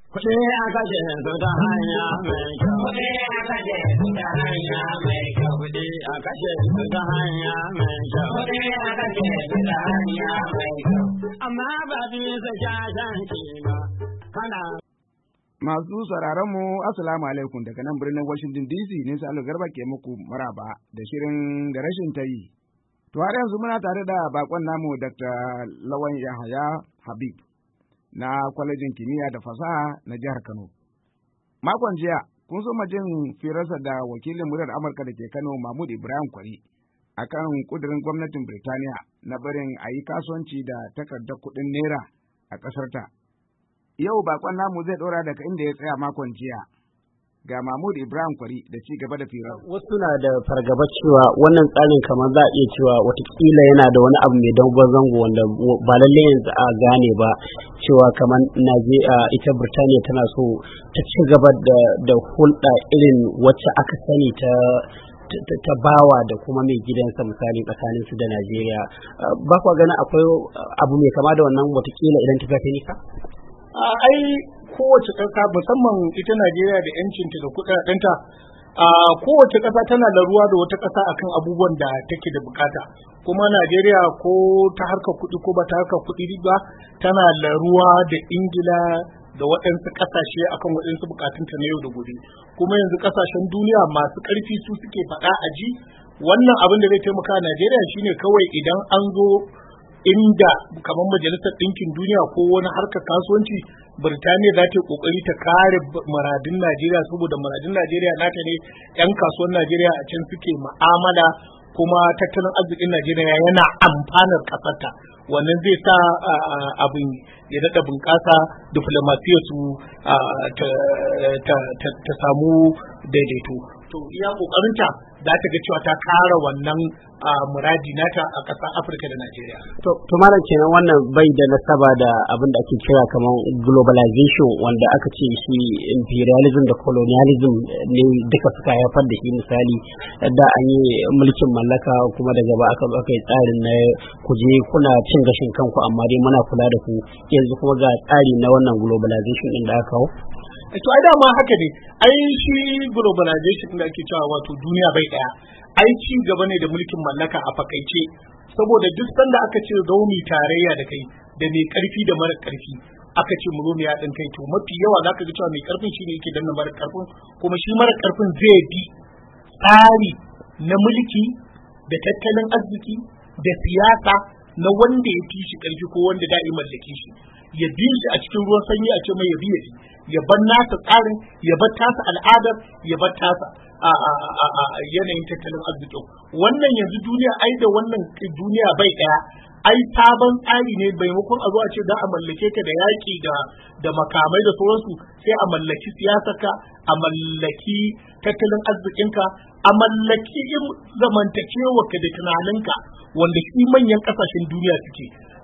Kuɗi a kashe su ta hanya mai kyau. Kuɗi a kashe su ta hanya mai kyau. Kuɗi a kashe su ta hanya mai kyau. Kuɗi a kashe su ta hanya mai kyau. Amma ba bisa shashanci ba. Kana. Masu sauraronmu, Assalamu alaikum daga nan birnin Washington DC ne Salo Garba ke muku maraba da shirin da rashin ta yi. To har yanzu muna tare da bakon namu Dr. Lawan Yahaya Habib na kwalejin kimiyya da fasaha na jihar Kano. Makon jiya kun so jin firarsa da wakilin muryar Amurka da ke Kano Mahmud Ibrahim Kwari akan kudirin gwamnatin Birtaniya na barin a yi kasuwanci da takardar kuɗin naira a ƙasarta. Yau bakon namu zai ɗora daga inda ya tsaya makon jiya. Ga Mahmud Ibrahim Kwari da ci gaba da firar. Wasu na da fargaba cewa wannan tsarin kamar za a iya cewa watakila yana da wani abu mai dogon zango wanda ba lallai yanzu a gane ba, cewa kamar ita Birtaniya tana so ta ci gaba da hulɗa irin wacce aka sani ta bawa da kuma mai gidansa misali tsakanin su da Najeriya. Ba kwa ganin akwai abu mai kama da wannan watakila idan ta fi nisa? Ai kowace ƙasa musamman ita Najeriya da yancinta da kuɗaɗenta, kowace ƙasa tana da ruwa da wata ƙasa akan abubuwan da take da bukata. Kuma Najeriya ko ta harkar kuɗi ko ba ta harkar kuɗi ba, tana da ruwa da Ingila da waɗansu ƙasashe akan waɗansu bukatunta na yau da gobe. Kuma yanzu ƙasashen duniya masu ƙarfi su suke faɗa a ji. Wannan abin da zai taimaka a Najeriya shine kawai idan an zo inda kamar majalisar ɗinkin duniya ko wani harkar kasuwanci, Birtaniya za ta yi ƙoƙari ta kare muradun Najeriya, saboda muradun Najeriya nata ne, 'yan kasuwan Najeriya a can suke ma'amala, kuma tattalin arzikin Najeriya yana amfanar ƙasarta. Wannan zai sa abin ya daɗa bunƙasa, diflomasiyar su ta samu daidaito. To iya ƙoƙarinta za ta ga cewa ta kara wannan muradi nata a ƙasar Afirka da Najeriya. To malam kenan wannan bai da nasaba da abin da ake kira kamar globalization, wanda aka ce shi imperialism da colonialism ne duka suka haifar da shi. Misali da an yi mulkin mallaka, kuma daga ba aka yi tsarin na kuje kuna cin gashin kanku amma dai muna kula da ku, yanzu kuma ga tsari na wannan globalization din da aka kawo. To ai dama haka ne, ai shi globalization da ake cewa wato duniya bai daya, ai ci gaba ne da mulkin mallaka a fakaice, saboda duk sanda aka ce zaumi tarayya da kai da mai karfi da mara karfi, aka ce mu zo mu yaɗin kai, to mafi yawa zaka ga cewa mai karfin shine yake danna mara karfin, kuma shi mara karfin zai bi tsari na mulki da tattalin arziki da siyasa na wanda ya fi shi karfi ko wanda da'i mallake shi, ya bi shi a cikin ruwan sanyi a ce mai ya bi ya bar nasa tsarin, ya bar tasa al'adar, ya bar tasa yanayin tattalin arzikin. Wannan yanzu duniya ai da wannan duniya bai daya, ai sabon tsari ne, maimakon a zo a ce za a mallake ka da yaƙi da makamai da sauransu, sai a mallaki siyasarka, a mallaki tattalin arzikinka, a mallaki zamantakewarka da tunaninka, wanda shi manyan ƙasashen duniya suke.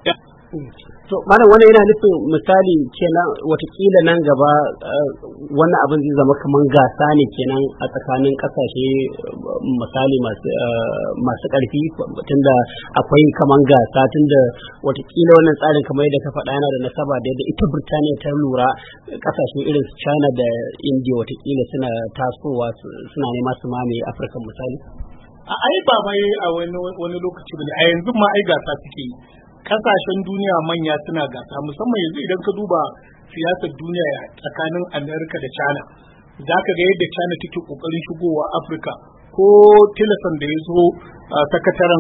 To malam wannan yana nufin misali kenan watakila nan gaba wannan abin zai zama kaman gasa ne kenan a tsakanin kasashe misali masu ƙarfi, tunda akwai kaman gasa, tunda watakila wannan tsarin kamar yadda ka faɗa yana da nasaba da yadda ita Birtaniya ta lura kasashe irin su China da India watakila suna tasowa suna nema su mamaye Afirka misali. Ai ba mai a wani lokaci bane, a yanzu ma ai gasa suke yi. Kasashen duniya manya suna gasa, musamman yanzu idan ka duba siyasar duniya tsakanin Amerika da China, za ka ga yadda China take kokarin shigowa Afirka. Ko Tillerson da ya zo sakataren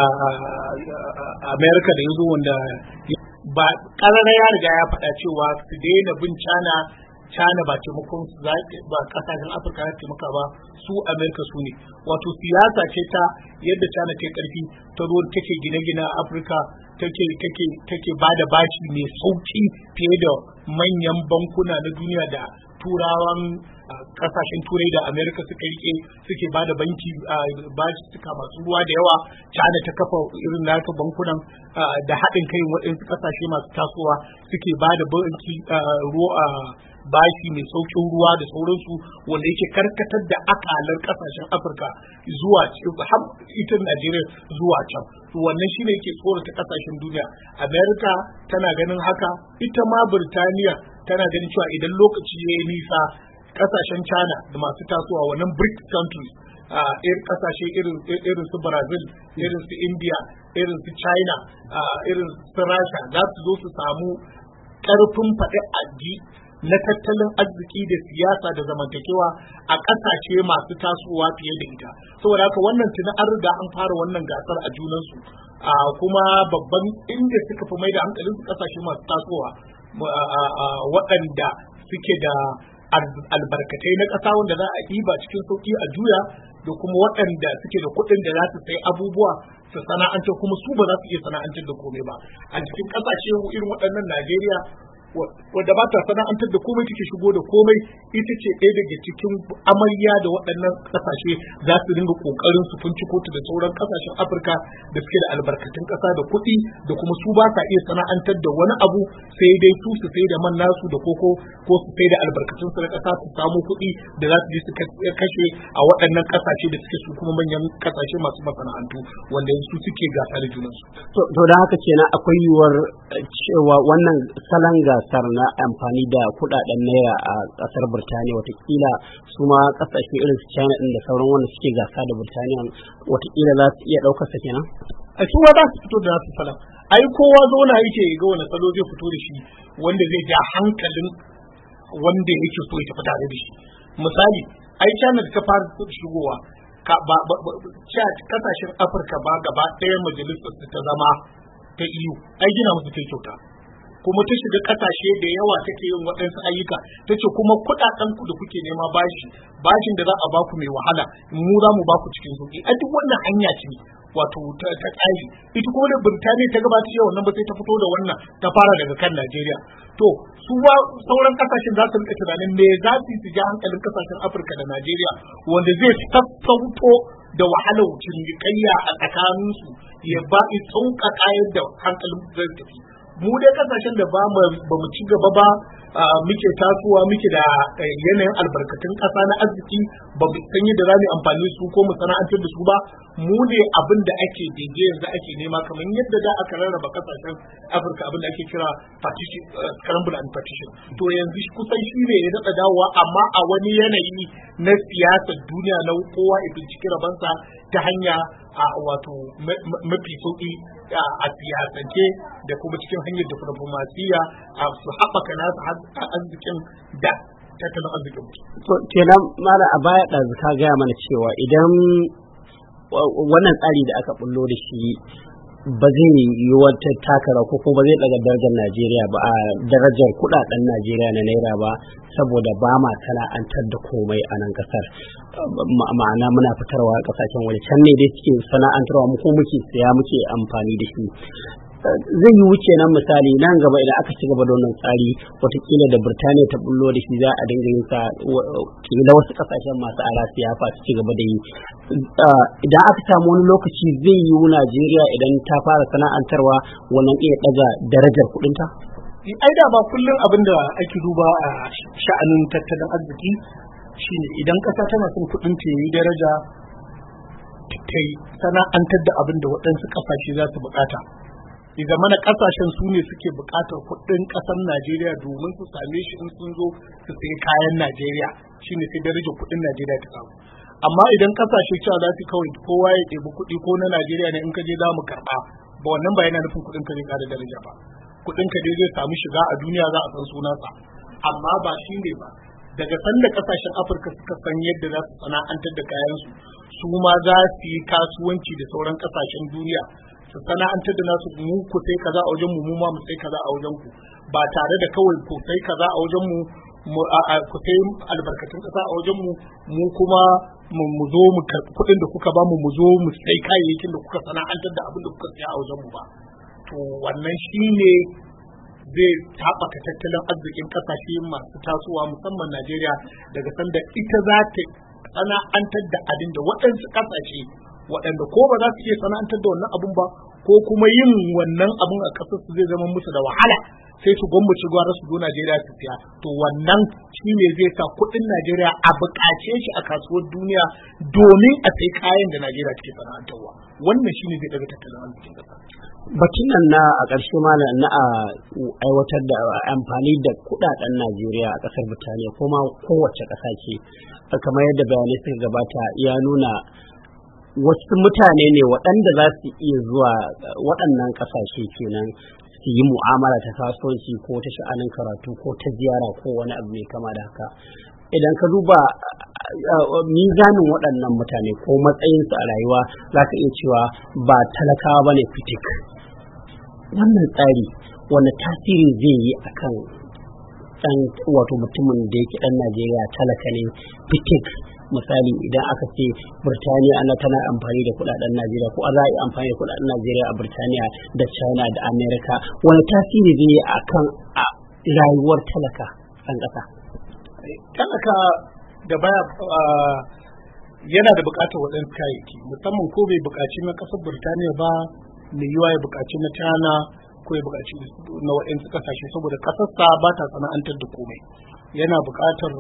Amerika da ya zo, wanda ba ƙarara ya riga ya faɗa cewa su daina bin China ba taimakon ba kasashen Afirka ya taimaka ba, su Amerika su ne. Wato siyasa ce ta yadda China ta karfi ta zo take gine-gine a Afirka, take ba da bashi mai sauki fiye da manyan bankuna na duniya da turawan kasashen turai da Amerika suka rike, suke ba da bashi suka masu ruwa da yawa. China ta kafa irin nata bankunan da haɗin kai waɗansu kasashe masu tasowa suke ba da banki bashi mai saukin ruwa da sauransu wanda yake karkatar da akalar kasashen Afirka zuwa har ita Najeriya zuwa can. Wannan shine yake tsorata kasashen duniya. America tana ganin haka, ita ma Birtaniya tana ganin cewa idan lokaci ya yi nisa kasashen China da masu tasowa wannan BRICS countries kasashe irin su Brazil, irin su India, irin su China, irin su Rasha za su zo su samu karfin faɗi aji na tattalin arziki da siyasa da zamantakewa a ƙasashe masu tasowa fiye da ita. Saboda haka wannan tuni an riga an fara wannan gasar a junansu, kuma babban inda suka fi mai da hankalin su ƙasashe masu tasowa waɗanda suke da albarkatai na ƙasa wanda za a ɗiba cikin sauƙi a juya, da kuma waɗanda suke da kuɗin da za su sai abubuwa su sana'antar, kuma su ba za su iya sana'antar da komai ba. A cikin ƙasashe irin waɗannan Najeriya wadda ba ta sana'antar da komai take shigo da komai, ita ce ɗaya daga cikin amarya da waɗannan ƙasashe za su dinga ƙoƙarin su funci kotu da sauran ƙasashen Afirka da suke da albarkatun ƙasa da kuɗi, da kuma su ba sa iya sana'antar da wani abu sai dai su sai da man nasu da koko ko su sai da albarkatun su na ƙasa su samu kuɗi da za su je su kashe a waɗannan ƙasashe da suke su kuma manyan ƙasashe masu masana'antu wanda su suke gasa da junansu. To da haka kenan akwai yiwuwar cewa wannan salon gasar na amfani da kudaden naira a kasar Birtaniya watakila su ma kasashe irin su China din da sauran wanda suke gasa da Birtaniya watakila za su iya daukar sa kenan. A su za su fito da nasu salon. Ai kowa zauna yake ga wani salo zai fito da shi wanda zai ja hankalin wanda yake so ya tafi tare da shi. Misali, ai China da ta fara shigowa kasashen Afirka ba gaba ɗaya majalisar ta zama ta EU ai gina musu ta kyauta, kuma ta shiga kasashe da yawa take yin waɗansu ayyuka, ta ce kuma kuɗaɗen ku da kuke nema bashin da za a baku mai wahala mu za mu baku cikin sauƙi. A duk wannan hanya ce wato ta tsari. Ita kuma da Birtaniya ta gabata yau wannan ba sai ta fito da wannan ta fara daga kan Najeriya. To su ba sauran kasashen za su rika tunanin me za su ji hankalin kasashen Afirka da Najeriya wanda zai sassauto da wahalar cinikayya a tsakaninsu ya ba sauƙaƙa yadda hankalin zai tafi. Mu dai kasashen da ba mu ci gaba ba muke tasowa muke da yanayin albarkatun ƙasa na arziki ba mu san yadda za mu amfani su ko mu sana'antar da su ba, mu ne abin da ake daidai yanzu ake nema kamar yadda da aka rarraba kasashen Afirka abin da ake kira partition, scramble and partition. To yanzu kusan shi ne ya daɗa dawowa amma a wani yanayi na siyasar duniya na kowa ya binciki rabansa ta hanya wato mafi sauƙi a siyasance da kuma cikin hanyar diplomasiya su haɓaka nasu arzikin da tattalin arzikin. To kenan mala a baya ɗazu ka gaya mana cewa idan wannan tsari da aka bullo da shi ba zai yi wata takara ko kuma ba zai daga darajar Najeriya ba a darajar kudaden Najeriya na naira ba, saboda ba ma sana'antar da komai a nan kasar, ma'ana muna fitarwa kasashen waje, can ne dai suke sana'antarwa mu ko muke saya muke amfani da shi. Zai yi wuce nan misali nan gaba idan aka ci gaba da wannan tsari watakila da Birtaniya ta bullo da shi za a dinga yin sa kila wasu kasashen masu ara siyafa su ci gaba da yi. Idan aka samu wani lokaci zai yi Najeriya idan ta fara sana'antarwa wannan iya daga darajar kudinta? Ai da ba kullum abin da ake duba a sha'anin tattalin arziki shine idan kasa tana son kudin ta yi daraja ta yi sana'antar da abin da waɗansu kasashe za su bukata. Ya zamana kasashen su ne suke bukatar kuɗin ƙasar Najeriya domin su same shi in sun zo su sayi kayan Najeriya, shine sai darajar kuɗin Najeriya ta samu. Amma idan kasashe cewa za su kawai kowa ya ɗebi kuɗi ko na Najeriya ne in ka je za mu karɓa, ba wannan ba yana nufin kuɗin ka zai ƙara daraja ba. Kuɗin ka dai zai samu shiga a duniya za a san sunansa, amma ba shi ne ba. Daga sanda kasashen Afirka suka san yadda za su sana'antar da kayansu, su ma za su yi kasuwanci da sauran kasashen duniya su sana'antar da nasu, mu ku sai kaza a wajen mu ma mu sai kaza a wajen ku, ba tare da kawai ku sai kaza a wajen mu ku sai albarkatun kasa a wajen mu kuma mu zo mu karɓi kuɗin da kuka ba mu zo mu sai kayayyakin da kuka sana'antar da abin da kuka saya a wajen mu ba. To wannan shine zai haɓaka tattalin arzikin kasashe masu tasowa musamman Najeriya daga sanda ita za ta sana'antar da abin da waɗansu kasashe waɗanda ko ba za su iya sana'antar da wannan abun ba ko kuma yin wannan abun a ƙasar su zai zama musu da wahala sai su gwamnati gwara su zo Najeriya su siya, to wannan shi ne zai sa kuɗin Najeriya a buƙace shi a kasuwar duniya domin a sai kayan da Najeriya take sana'antarwa. Wannan shi ne zai daga tattalin arzikin ƙasa. Batun nan na a ƙarshe malam na a aiwatar da amfani da kuɗaɗen Najeriya a ƙasar Birtaniya kuma kowace ƙasa ce, kamar yadda bayanai suka gabata ya nuna wasu mutane ne waɗanda za su iya zuwa waɗannan ƙasashe kenan su yi mu'amala ta kasuwanci ko ta sha'anin karatu ko ta ziyara ko wani abu mai kama da haka. Idan ka duba mizanin waɗannan mutane ko matsayinsu a rayuwa za ka iya cewa ba talakawa ba ne fitik. Wannan tsari wani tasiri zai yi akan ɗan wato mutumin da yake ɗan Najeriya talaka ne fitik. Misali idan aka ce Birtaniya ana tana amfani da kudaden Najeriya ko za a yi amfani da kudaden Najeriya a Birtaniya da China da Amerika, wani tasiri zai yi akan rayuwar talaka ɗan ƙasa? Talaka da baya yana da buƙatar waɗansu kayayyaki, musamman ko bai buƙaci na ƙasar Birtaniya ba, mai yiwa ya buƙaci na China ko ya buƙaci na waɗansu ƙasashe, saboda ƙasarsa ba ta sana'antar da komai. Yana buƙatar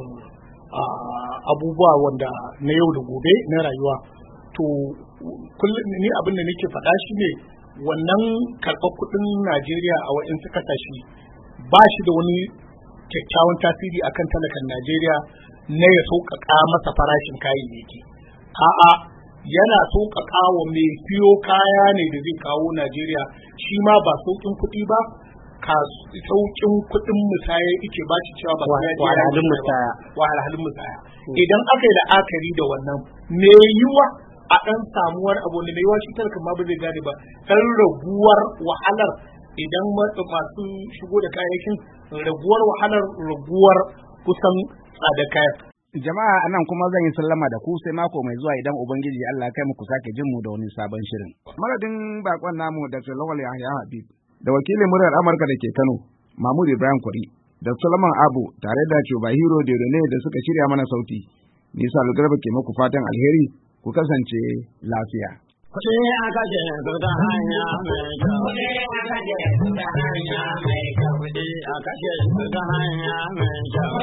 abubuwa wanda na yau da gobe na rayuwa. To kullum ni abin da nake faɗa shi ne wannan karɓar kuɗin Najeriya a waɗansu ƙasashe ba shi da wani kyakkyawan tasiri akan talakan Najeriya na ya sauƙaƙa masa farashin kayayyaki. A'a, yana sauƙaƙa wa mai siyo kaya ne da zai kawo Najeriya, shi ma ba sauƙin kuɗi ba, sauƙin kuɗin musaya yake ba shi cewa ba wahalhalun musaya. Idan aka yi la'akari da wannan, me yiwa a ɗan samuwar abu da mai yiwa shi talakan ma ba zai gane ba, ɗan raguwar wahalar idan masu shigo da kayayyakin raguwar wahalar raguwar kusan tsada kayan. Jama'a anan kuma zan yi sallama da ku sai mako mai zuwa idan Ubangiji Allah kai muku sake jin mu da wani sabon shirin. Madadin bakon namu Dr. Lawal Yahya Habib da wakilin muryar Amurka da ke Kano Mahmud Ibrahim Kwari da Solomon Abu tare da Chubahiro Dedone da suka shirya mana sauti. Ni Salu Garba ke muku fatan alheri, ku kasance lafiya. Kuɗi aka je su ta hanya mai kyau. Kuɗi aka je su ta hanya mai kyau. Kuɗi aka je su ta hanya mai kyau.